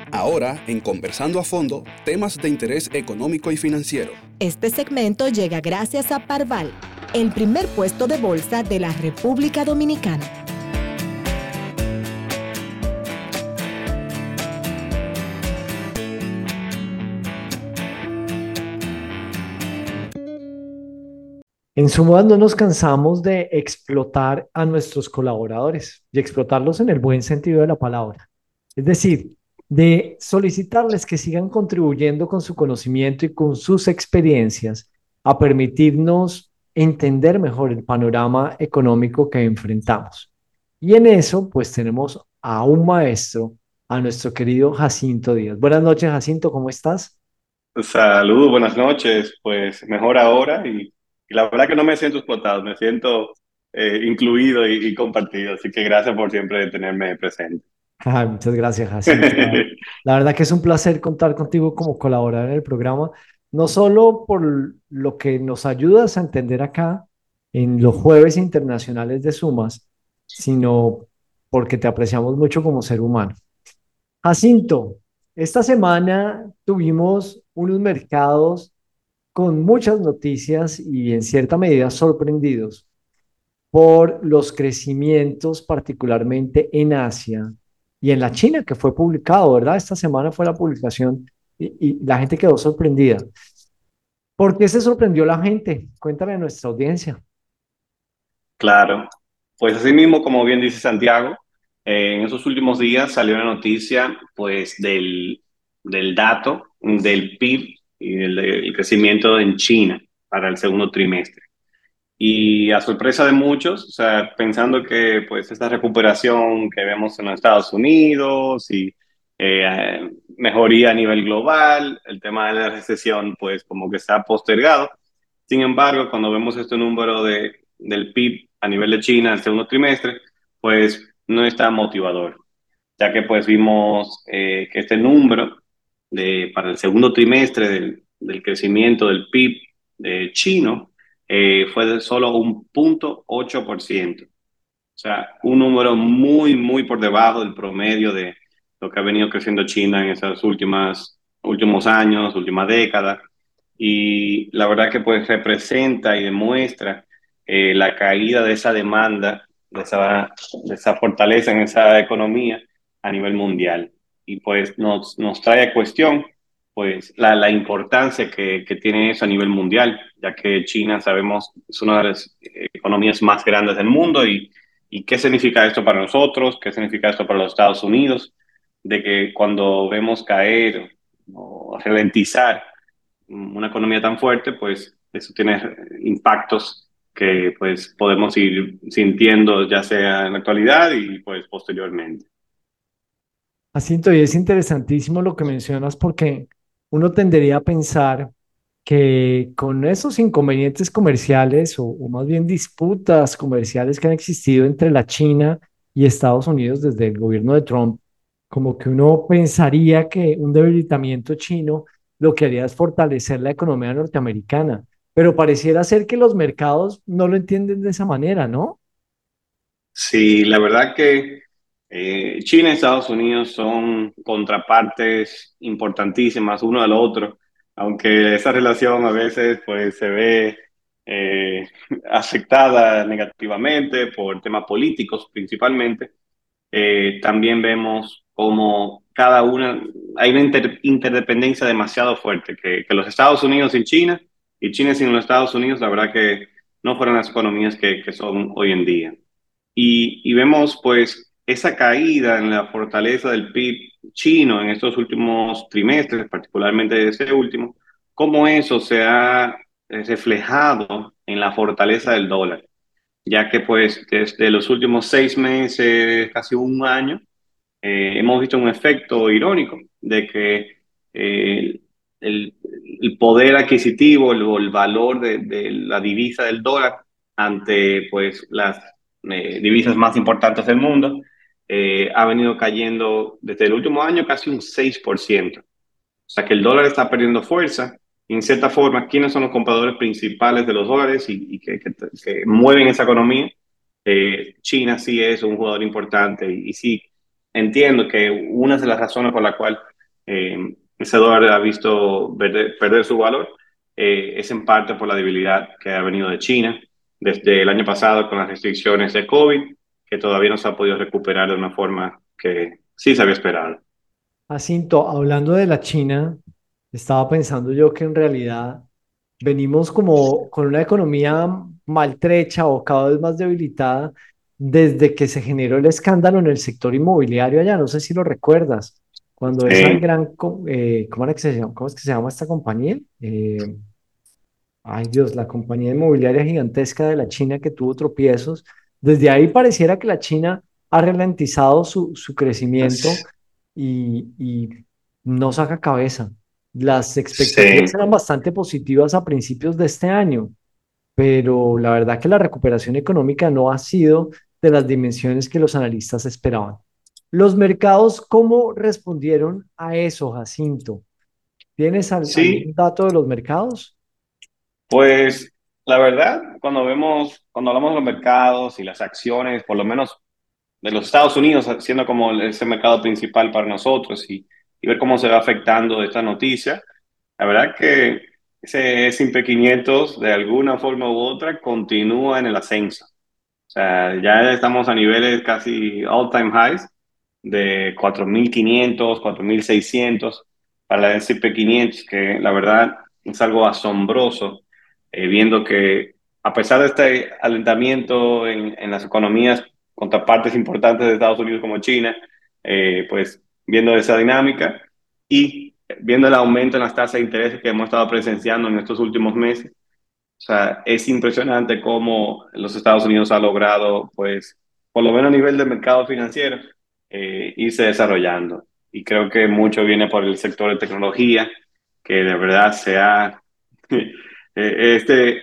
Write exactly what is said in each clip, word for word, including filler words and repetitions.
Ahora, en Conversando a Fondo, temas de interés económico y financiero. Este segmento llega gracias a Parval, el primer puesto de bolsa de la República Dominicana. En Sumad no nos cansamos de explotar a nuestros colaboradores y explotarlos en el buen sentido de la palabra. Es decir, de solicitarles que sigan contribuyendo con su conocimiento y con sus experiencias a permitirnos entender mejor el panorama económico que enfrentamos. Y en eso, pues tenemos a un maestro, a nuestro querido Jacinto Díaz. Buenas noches, Jacinto, ¿cómo estás? Saludos, buenas noches. Pues mejor ahora y, y la verdad que no me siento explotado, me siento eh, incluido y, y compartido. Así que gracias por siempre tenerme presente. Ay, muchas gracias, Jacinto. La, la verdad que es un placer contar contigo como colaborador en el programa, no solo por lo que nos ayudas a entender acá en los jueves internacionales de Sumas, sino porque te apreciamos mucho como ser humano. Jacinto, esta semana tuvimos unos mercados con muchas noticias y en cierta medida sorprendidos por los crecimientos, particularmente en Asia y en la China, que fue publicado, ¿verdad? Esta semana fue la publicación y, y la gente quedó sorprendida. ¿Por qué se sorprendió la gente? Cuéntame a nuestra audiencia. Claro, pues así mismo, como bien dice Santiago, eh, en esos últimos días salió la noticia pues del, del dato del P I B y del, del crecimiento en China para el segundo trimestre. Y a sorpresa de muchos, o sea, pensando que pues esta recuperación que vemos en los Estados Unidos y eh, mejoría a nivel global, el tema de la recesión pues como que se ha postergado. Sin embargo, cuando vemos este número de, del P I B a nivel de China el segundo trimestre, pues no está motivador, ya que pues vimos eh, que este número de, para el segundo trimestre del, del crecimiento del P I B de chino eh, fue de solo un punto ocho por ciento. O sea, un número muy, muy por debajo del promedio de lo que ha venido creciendo China en estos últimas, últimos años, última década. Y la verdad que pues representa y demuestra eh, la caída de esa demanda, de esa, de esa fortaleza en esa economía a nivel mundial. Y pues nos, nos trae a cuestión pues la, la importancia que, que tiene eso a nivel mundial, ya que China, sabemos, es una de las economías más grandes del mundo y ¿y qué significa esto para nosotros? ¿Qué significa esto para los Estados Unidos? De que cuando vemos caer o ralentizar una economía tan fuerte, pues eso tiene impactos que pues podemos ir sintiendo ya sea en la actualidad y pues posteriormente. Jacinto, y es interesantísimo lo que mencionas porque uno tendería a pensar que con esos inconvenientes comerciales o, o más bien disputas comerciales que han existido entre la China y Estados Unidos desde el gobierno de Trump, como que uno pensaría que un debilitamiento chino lo que haría es fortalecer la economía norteamericana, pero pareciera ser que los mercados no lo entienden de esa manera, ¿no? Sí, la verdad que eh, China y Estados Unidos son contrapartes importantísimas uno del otro, aunque esa relación a veces pues se ve eh, afectada negativamente por temas políticos principalmente. Eh, también vemos como cada una, hay una inter- interdependencia demasiado fuerte, que, que los Estados Unidos sin China y China sin los Estados Unidos, la verdad que no fueron las economías que, que son hoy en día. Y, y vemos pues esa caída en la fortaleza del P I B chino en estos últimos trimestres, particularmente ese último, cómo eso se ha eh, reflejado en la fortaleza del dólar, ya que pues desde los últimos seis meses, casi un año, eh, hemos visto un efecto irónico de que eh, el, el poder adquisitivo o el, el valor de, de la divisa del dólar ante pues las eh, divisas más importantes del mundo eh, ha venido cayendo desde el último año casi un seis por ciento. O sea que el dólar está perdiendo fuerza. Y en cierta forma, ¿quiénes son los compradores principales de los dólares y, y que, que, que mueven esa economía? Eh, China sí es un jugador importante y, y sí entiendo que una de las razones por la cual eh, ese dólar ha visto perder, perder su valor, eh, es en parte por la debilidad que ha venido de China desde el año pasado con las restricciones de COVID, que todavía no se ha podido recuperar de una forma que sí se había esperado. Jacinto, hablando de la China, estaba pensando yo que en realidad venimos como con una economía maltrecha o cada vez más debilitada desde que se generó el escándalo en el sector inmobiliario allá. No sé si lo recuerdas, cuando esa Sí, gran, co- eh, ¿cómo era que se llama? ¿Cómo es que se llama esta compañía? Eh, ay Dios, la compañía inmobiliaria gigantesca de la China que tuvo tropiezos. Desde ahí pareciera que la China ha ralentizado su, su crecimiento y, y no saca cabeza. Las expectativas sí. eran bastante positivas a principios de este año, pero la verdad que la recuperación económica no ha sido de las dimensiones que los analistas esperaban. ¿Los mercados cómo respondieron a eso, Jacinto? ¿Tienes al- algún Sí, dato de los mercados? pues la verdad, cuando vemos, cuando hablamos de los mercados y las acciones, por lo menos de los Estados Unidos, siendo como ese mercado principal para nosotros y, y ver cómo se va afectando esta noticia, la verdad que ese S and P quinientos de alguna forma u otra continúa en el ascenso. O sea, ya estamos a niveles casi all-time highs de cuatro mil quinientos, cuatro mil seiscientos para la S and P quinientos, que la verdad es algo asombroso, eh, viendo que a pesar de este alentamiento en, en las economías contrapartes importantes de Estados Unidos como China, eh, pues viendo esa dinámica y viendo el aumento en las tasas de interés que hemos estado presenciando en estos últimos meses, o sea, es impresionante cómo los Estados Unidos ha logrado, pues, por lo menos a nivel de mercado financiero, eh, irse desarrollando. Y creo que mucho viene por el sector de tecnología, que de verdad se ha, eh, este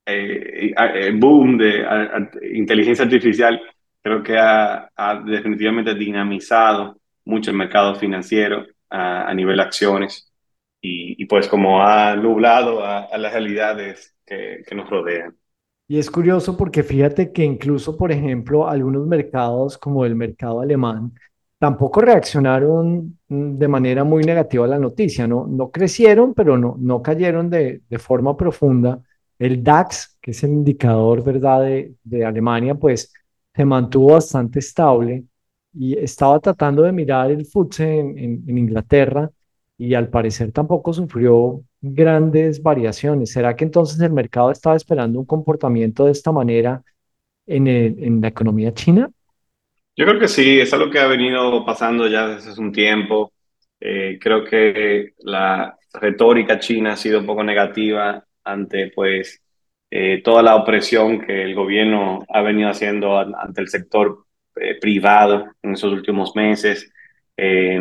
eh, eh, boom de a- a- inteligencia artificial, creo que ha, ha definitivamente dinamizado mucho el mercado financiero a, a nivel acciones y, y pues como ha nublado a, a las realidades que, que nos rodean. Y es curioso porque fíjate que incluso, por ejemplo, algunos mercados como el mercado alemán tampoco reaccionaron mm, de manera muy negativa a la noticia, ¿no? No crecieron, pero no, no cayeron de, de forma profunda. El DAX, que es el indicador, ¿verdad?, de, de Alemania, pues se mantuvo bastante estable y estaba tratando de mirar el FTSE en, en en Inglaterra y al parecer tampoco sufrió grandes variaciones. ¿Será que entonces el mercado estaba esperando un comportamiento de esta manera en, el- en la economía china? Yo creo que sí, es algo que ha venido pasando ya desde hace un tiempo. Eh, creo que la retórica china ha sido un poco negativa ante pues eh, toda la opresión que el gobierno ha venido haciendo an- ante el sector eh, privado en esos últimos meses. Eh,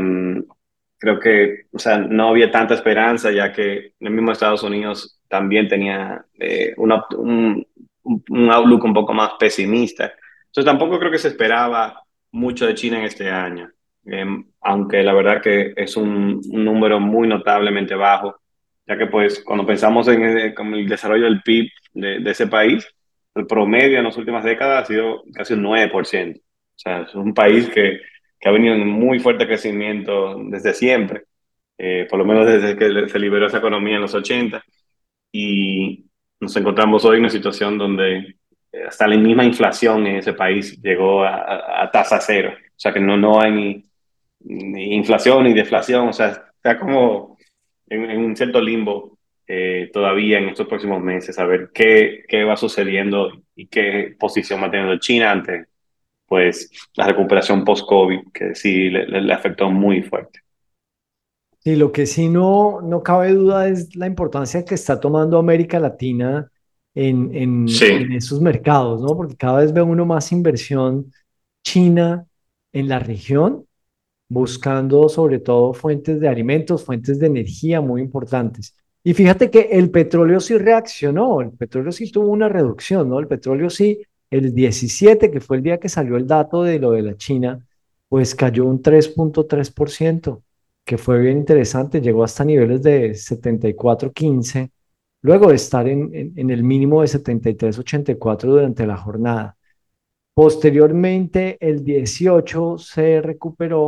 Creo que, o sea, no había tanta esperanza ya que el mismo Estados Unidos también tenía eh, una- un, un un outlook un poco más pesimista. Entonces tampoco creo que se esperaba mucho de China en este año. Eh, Aunque la verdad que es un, un número muy notablemente bajo, ya que pues cuando pensamos en el, como el desarrollo del P I B de, de ese país, el promedio en las últimas décadas ha sido casi un nueve por ciento. O sea, es un país que, que ha venido en muy fuerte crecimiento desde siempre, eh, por lo menos desde que se liberó esa economía en los ochenta, y nos encontramos hoy en una situación donde eh, hasta la misma inflación en ese país llegó a, a, a tasa cero. O sea que no, no hay ni, ni inflación ni deflación. O sea, está como en, en un cierto limbo eh, todavía en estos próximos meses, a ver qué, qué va sucediendo y qué posición va teniendo China ante pues, la recuperación post-COVID, que sí le, le, le afectó muy fuerte. Sí, lo que sí no, no cabe duda es la importancia que está tomando América Latina en, en, en Sí, esos mercados, ¿no? Porque cada vez ve uno más inversión china en la región, buscando sobre todo fuentes de alimentos, fuentes de energía muy importantes. Y fíjate que el petróleo sí reaccionó, el petróleo sí tuvo una reducción, ¿no? El petróleo sí, el diecisiete, que fue el día que salió el dato de lo de la China, pues cayó un tres punto tres por ciento, que fue bien interesante, llegó hasta niveles de setenta y cuatro quince, luego de estar en, en, en el mínimo de setenta y tres ochenta y cuatro durante la jornada. Posteriormente, el dieciocho se recuperó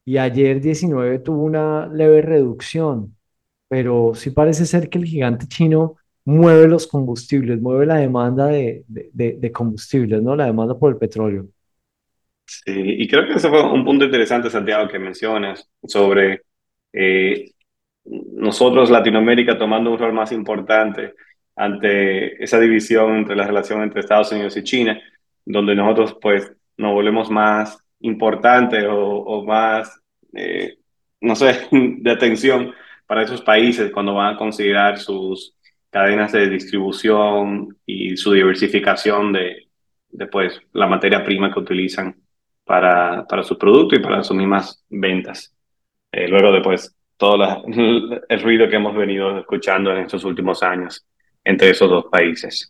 y ayer diecinueve tuvo una leve reducción, pero sí parece ser que el gigante chino mueve los combustibles, mueve la demanda de, de, de- de combustibles, ¿no? La demanda por el petróleo. Sí, y creo que ese fue un punto interesante, Santiago, que mencionas sobre eh, nosotros, Latinoamérica, tomando un rol más importante ante esa división entre la relación entre Estados Unidos y China, donde nosotros pues nos volvemos más importantes o, o más, eh, no sé, de atención para esos países cuando van a considerar sus cadenas de distribución y su diversificación de, de pues, la materia prima que utilizan para, para su producto y para sus mismas ventas. Eh, luego después todo la- el ruido que hemos venido escuchando en estos últimos años entre esos dos países.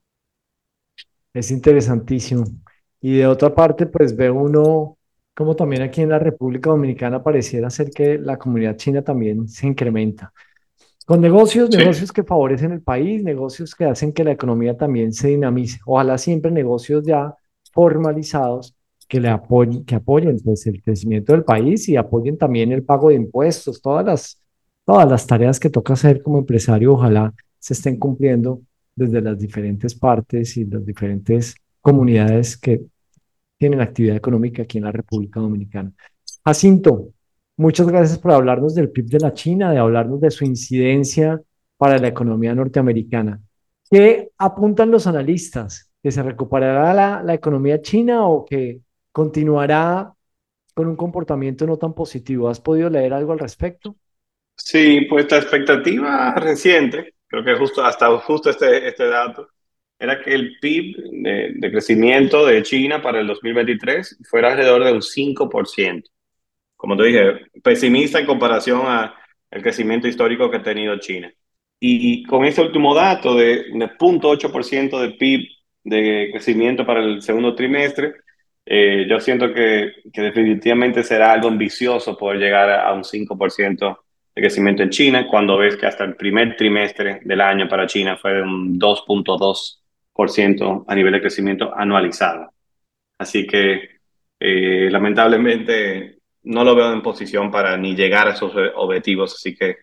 Es interesantísimo. Y de otra parte, pues ve uno como también aquí en la República Dominicana pareciera ser que la comunidad china también se incrementa. Con negocios, Sí, negocios que favorecen el país, negocios que hacen que la economía también se dinamice. Ojalá siempre negocios ya formalizados que le apoyen, que apoyen pues, el crecimiento del país y apoyen también el pago de impuestos, todas las, todas las tareas que toca hacer como empresario, ojalá se estén cumpliendo desde las diferentes partes y las diferentes comunidades que tienen actividad económica aquí en la República Dominicana. Jacinto, muchas gracias por hablarnos del P I B de la China, de hablarnos de su incidencia para la economía norteamericana. ¿Qué apuntan los analistas? ¿Que se recuperará la, la economía china o que continuará con un comportamiento no tan positivo? ¿Has podido leer algo al respecto? sí, pues la expectativa reciente, creo que justo hasta justo este, este dato, era que el P I B de, de crecimiento de China para el dos mil veintitrés fuera alrededor de un cinco por ciento. Como te dije, pesimista en comparación a el crecimiento histórico que ha tenido China. Y con este último dato de, de cero punto ocho por ciento de P I B de crecimiento para el segundo trimestre, eh, yo siento que, que definitivamente será algo ambicioso poder llegar a, a un cinco por ciento de crecimiento en China, cuando ves que hasta el primer trimestre del año para China fue de un dos punto dos por ciento a nivel de crecimiento anualizado. Así que eh, lamentablemente no lo veo en posición para ni llegar a esos objetivos, así que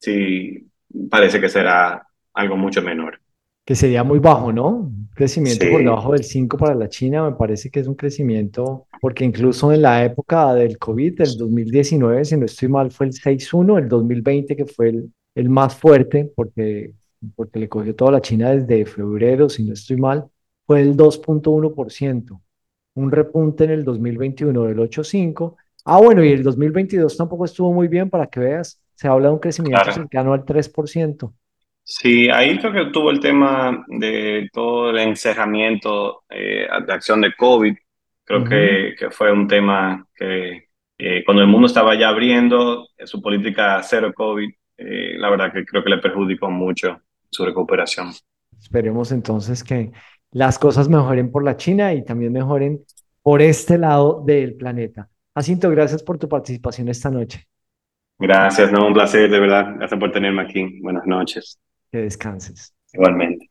sí parece que será algo mucho menor. Que sería muy bajo, ¿no? Un crecimiento por Sí, debajo del cinco para la China, me parece que es un crecimiento, porque incluso en la época del COVID, el dos mil diecinueve, si no estoy mal, fue el seis punto uno, el dos mil veinte que fue el, el más fuerte, porque, porque le cogió toda la China desde febrero, si no estoy mal, fue el dos punto uno por ciento, un repunte en el dos mil veintiuno del ocho punto cinco. Ah, bueno, y el dos mil veintidós tampoco estuvo muy bien para que veas, se habla de un crecimiento claro. cercano al tres por ciento. Sí, ahí creo que tuvo el tema de todo el encerramiento eh, de acción de COVID. Creo Ujú. que, que fue un tema que eh, cuando el mundo estaba ya abriendo eh, su política cero COVID, eh, la verdad que creo que le perjudicó mucho su recuperación. Esperemos entonces que las cosas mejoren por la China y también mejoren por este lado del planeta. Jacinto, gracias por tu participación esta noche. Gracias, no, un placer, de verdad. Gracias por tenerme aquí. Buenas noches. Que descanses. Igualmente.